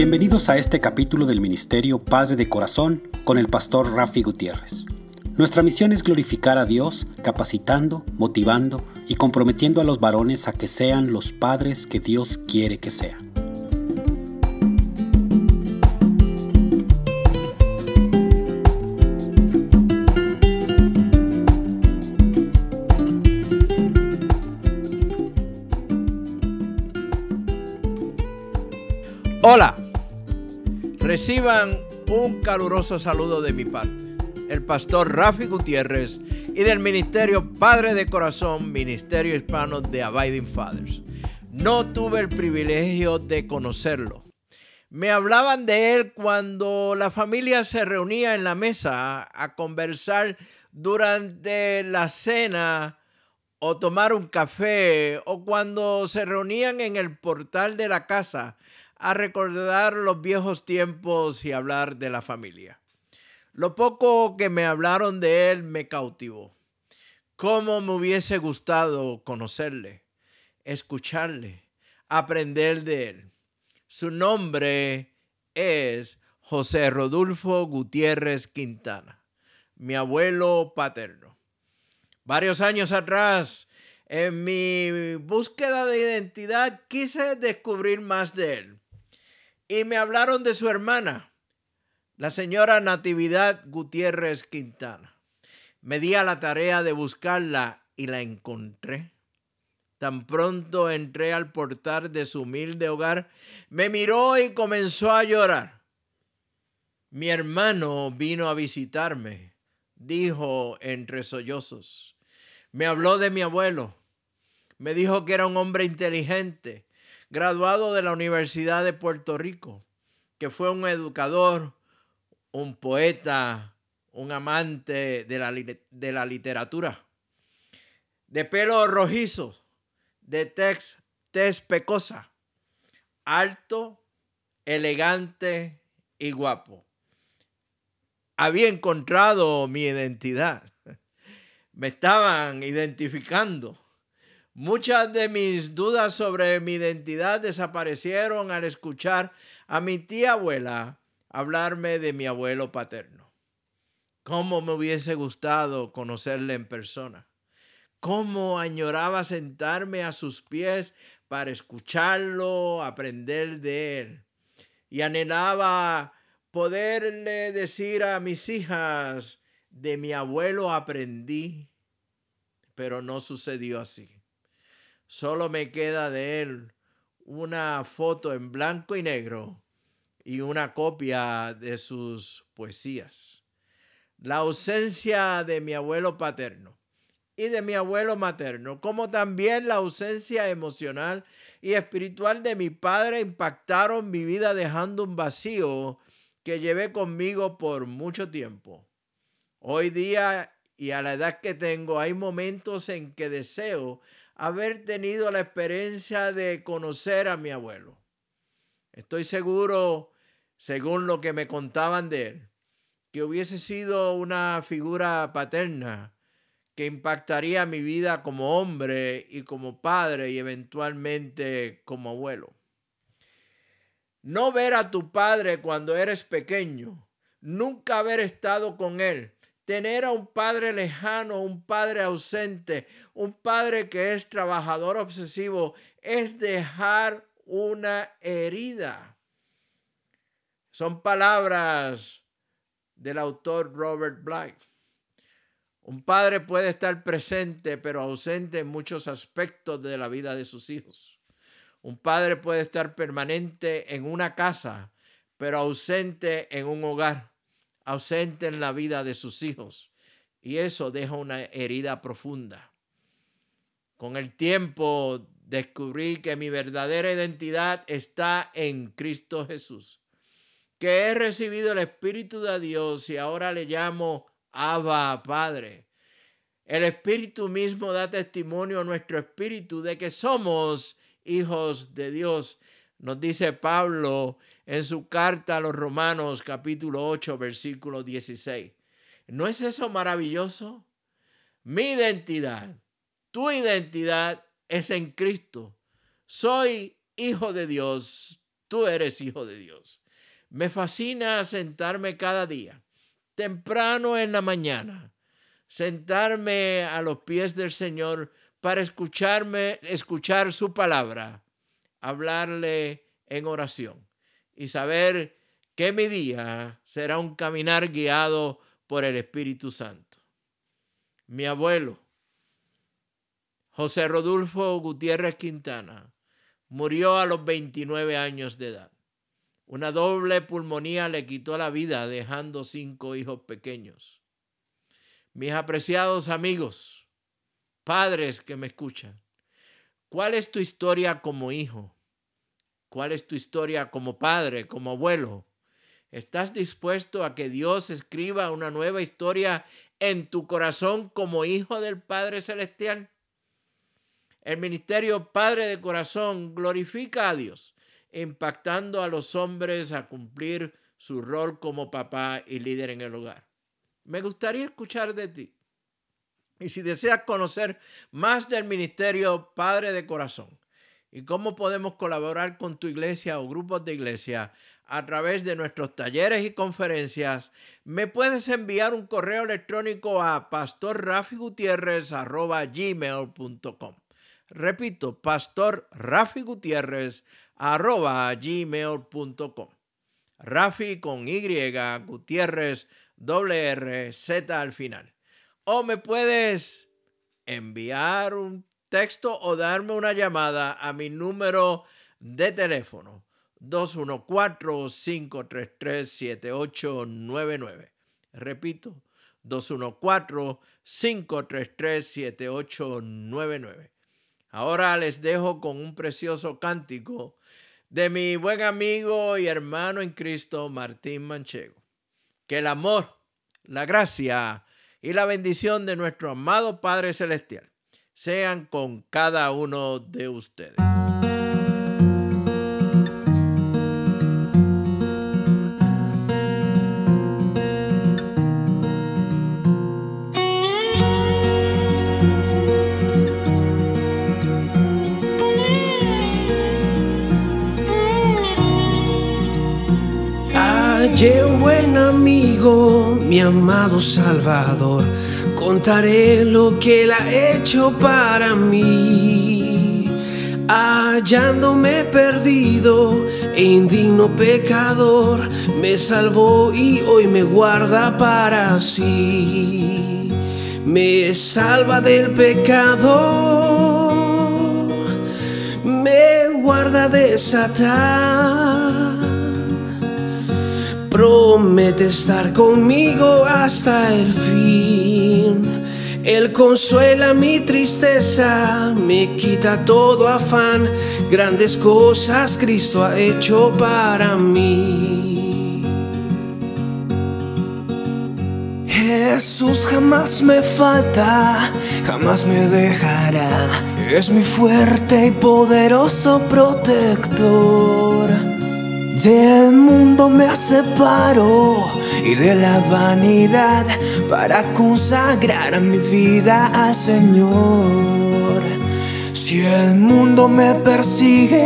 Bienvenidos a este capítulo del Ministerio Padre de Corazón con el pastor Rafi Gutiérrez. Nuestra misión es glorificar a Dios, capacitando, motivando y comprometiendo a los varones a que sean los padres que Dios quiere que sean. Hola, reciban un caluroso saludo de mi parte, el pastor Rafi Gutiérrez y del Ministerio Padre de Corazón, Ministerio Hispano de Abiding Fathers. No tuve el privilegio de conocerlo. Me hablaban de él cuando la familia se reunía en la mesa a conversar durante la cena o tomar un café, o cuando se reunían en el portal de la casa a recordar los viejos tiempos y hablar de la familia. Lo poco que me hablaron de él me cautivó. Cómo me hubiese gustado conocerle, escucharle, aprender de él. Su nombre es José Rodolfo Gutiérrez Quintana, mi abuelo paterno. Varios años atrás, en mi búsqueda de identidad, quise descubrir más de él. Y me hablaron de su hermana, la señora Natividad Gutiérrez Quintana. Me di a la tarea de buscarla y la encontré. Tan pronto entré al portal de su humilde hogar, me miró y comenzó a llorar. Mi hermano vino a visitarme, dijo entre sollozos. Me habló de mi abuelo. Me dijo que era un hombre inteligente, graduado de la Universidad de Puerto Rico, que fue un educador, un poeta, un amante de la literatura. De pelo rojizo, de tez pecosa, alto, elegante y guapo. Había encontrado mi identidad. Me estaban identificando. Muchas de mis dudas sobre mi identidad desaparecieron al escuchar a mi tía abuela hablarme de mi abuelo paterno. Cómo me hubiese gustado conocerle en persona. Cómo añoraba sentarme a sus pies para escucharlo, aprender de él. Y anhelaba poderle decir a mis hijas, de mi abuelo aprendí, pero no sucedió así. Solo me queda de él una foto en blanco y negro y una copia de sus poesías. La ausencia de mi abuelo paterno y de mi abuelo materno, como también la ausencia emocional y espiritual de mi padre, impactaron mi vida dejando un vacío que llevé conmigo por mucho tiempo. Hoy día y a la edad que tengo, hay momentos en que deseo haber tenido la experiencia de conocer a mi abuelo. Estoy seguro, según lo que me contaban de él, que hubiese sido una figura paterna que impactaría mi vida como hombre y como padre y eventualmente como abuelo. No ver a tu padre cuando eres pequeño, nunca haber estado con él, tener a un padre lejano, un padre ausente, un padre que es trabajador obsesivo, es dejar una herida. Son palabras del autor Robert Bly. Un padre puede estar presente, pero ausente en muchos aspectos de la vida de sus hijos. Un padre puede estar permanente en una casa, pero ausente en un hogar, ausente en la vida de sus hijos. Y eso deja una herida profunda. Con el tiempo descubrí que mi verdadera identidad está en Cristo Jesús, que he recibido el Espíritu de Dios y ahora le llamo Abba, Padre. El Espíritu mismo da testimonio a nuestro espíritu de que somos hijos de Dios. Nos dice Pablo en su carta a los Romanos, capítulo 8, versículo 16. ¿No es eso maravilloso? Mi identidad, tu identidad es en Cristo. Soy hijo de Dios. Tú eres hijo de Dios. Me fascina sentarme cada día, temprano en la mañana, sentarme a los pies del Señor para escuchar su palabra, hablarle en oración y saber que mi día será un caminar guiado por el Espíritu Santo. Mi abuelo, José Rodolfo Gutiérrez Quintana, murió a los 29 años de edad. Una doble pulmonía le quitó la vida, dejando 5 hijos pequeños. Mis apreciados amigos, padres que me escuchan, ¿cuál es tu historia como hijo? ¿Cuál es tu historia como padre, como abuelo? ¿Estás dispuesto a que Dios escriba una nueva historia en tu corazón como hijo del Padre Celestial? El ministerio Padre de Corazón glorifica a Dios, impactando a los hombres a cumplir su rol como papá y líder en el hogar. Me gustaría escuchar de ti. Y si deseas conocer más del ministerio Padre de Corazón y cómo podemos colaborar con tu iglesia o grupos de iglesia a través de nuestros talleres y conferencias, me puedes enviar un correo electrónico a pastorrafigutierrez@gmail.com. Repito, pastorrafigutierrez@gmail.com. Rafi con Y, Gutiérrez, R, Z al final. O me puedes enviar un texto o darme una llamada a mi número de teléfono 214-533-7899. Repito, 214-533-7899. Ahora les dejo con un precioso cántico de mi buen amigo y hermano en Cristo, Martín Manchego. Que el amor, la gracia y la bendición de nuestro amado Padre Celestial sean con cada uno de ustedes. Hallé un buen amigo, mi amado Salvador. Contaré lo que Él ha hecho para mí. Hallándome perdido e indigno pecador, me salvó y hoy me guarda para sí. Me salva del pecado, me guarda de Satán. Promete estar conmigo hasta el fin. Él consuela mi tristeza, me quita todo afán. Grandes cosas Cristo ha hecho para mí. Jesús jamás me falta, jamás me dejará. Es mi fuerte y poderoso protector. Del mundo me separo y de la vanidad para consagrar mi vida al Señor. Si el mundo me persigue,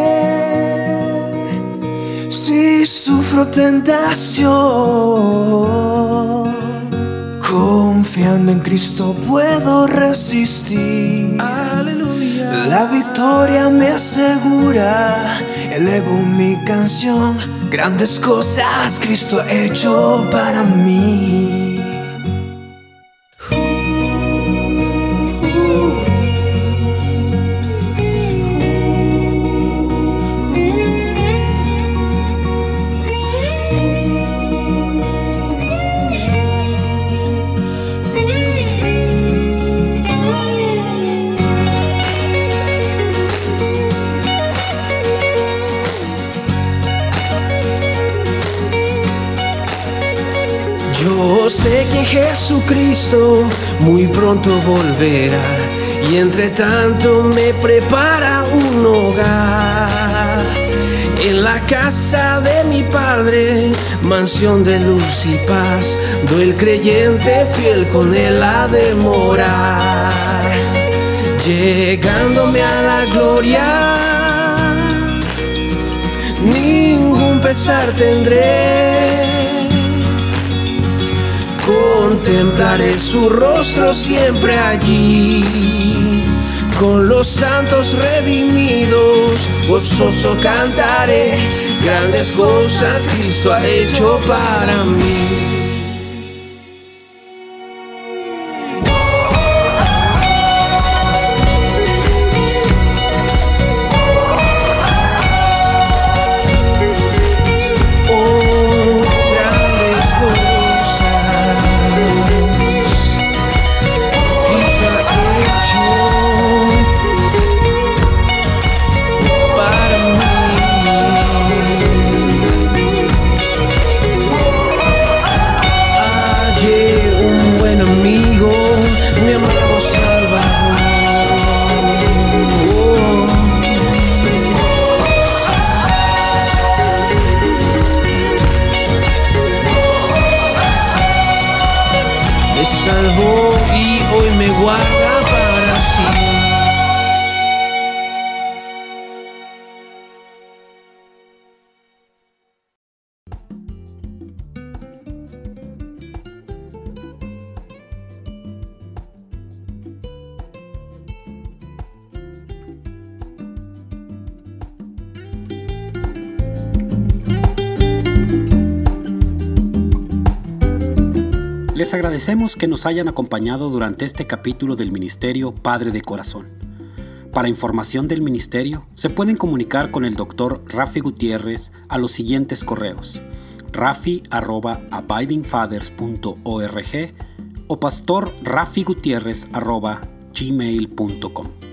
si sufro tentación, confiando en Cristo puedo resistir. Aleluya. La victoria me asegura. Elevo mi canción, grandes cosas Cristo ha hecho para mí. Yo sé que Jesucristo muy pronto volverá y entre tanto me prepara un hogar. En la casa de mi Padre, mansión de luz y paz, el creyente fiel con Él ha de morar. Llegándome a la gloria, ningún pesar tendré. Contemplaré su rostro siempre allí, con los santos redimidos, gozoso cantaré, grandes cosas Cristo ha hecho para mí. Me salvó y hoy me guarda para sí. Les agradecemos que nos hayan acompañado durante este capítulo del Ministerio Padre de Corazón. Para información del ministerio, se pueden comunicar con el Dr. Rafi Gutiérrez a los siguientes correos: rafi@abidingfathers.org o pastorrafigutierrez@gmail.com.